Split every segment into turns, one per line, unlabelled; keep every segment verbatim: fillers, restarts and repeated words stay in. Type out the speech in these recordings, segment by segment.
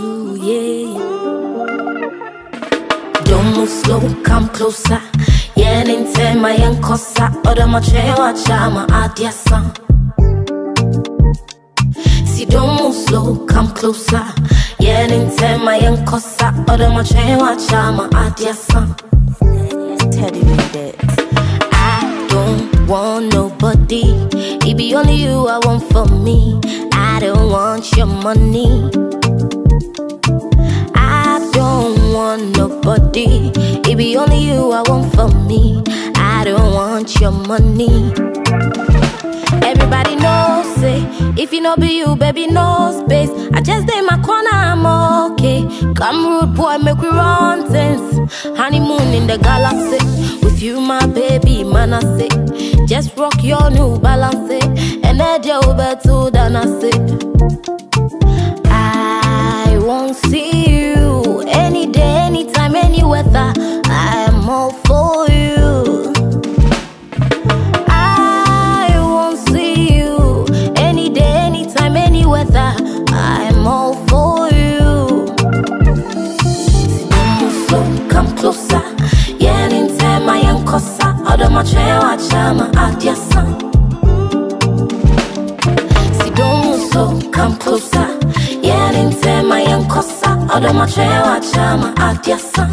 Ooh, yeah. Don't move slow, come closer. Yeah, ninte my yankosa. Oda machewa chama adiasa. See, don't move slow, come closer. Yeah, ninte my yankosa. Oda machewa chama adiasa.
Teddy made it.
I don't want nobody. It be only you I want for me. I don't want your money. I don't want nobody. It be only you I want for me. I don't want your money. Everybody knows it. If you know be you, baby, no space. I just stay in my corner, I'm okay. Come rude boy, make we run things. Honeymoon in the galaxy. With you, my baby, man, I say. Just rock your new balance, it. And then you'll better than I say. I won't see you any day, anytime, any weather. I am all for you. I won't see you any day, anytime, any weather. I am all for you. See, don't move slow, come closer. Yeah, ninte my yankosa. Oda machewa chama adiasa. See, don't move slow, come closer. Yeah, ninte my yankosa. Oda machewa chama adiasa.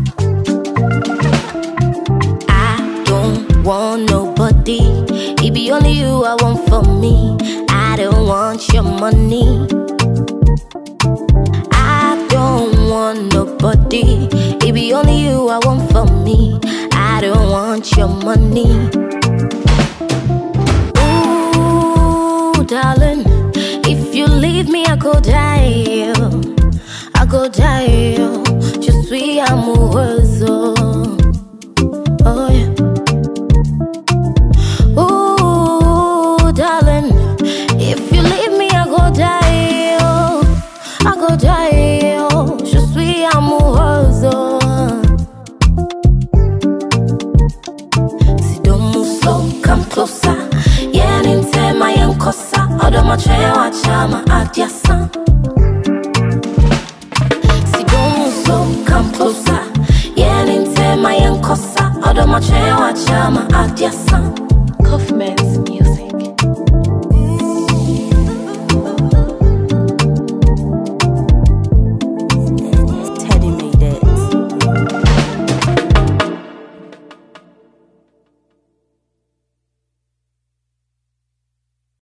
I don't want nobody. It be only you I want for me. I don't want your money. I don't want nobody. It be only you I want for me. I don't want your money. Ooh, darling, if you leave me, I go die. I go die. Just we amoureuse. Oh yeah. Ooh, darling, if you leave me, I go die. I go die. Je suis amoureuse. See, don't move slow, come closer. Yeah, ninte my yankosa. Oda machewa chama adiasa. See, don't move slow, come closer. Yeah, ninte my yankosa. Oda machewa chama adiasa.
Kaufman.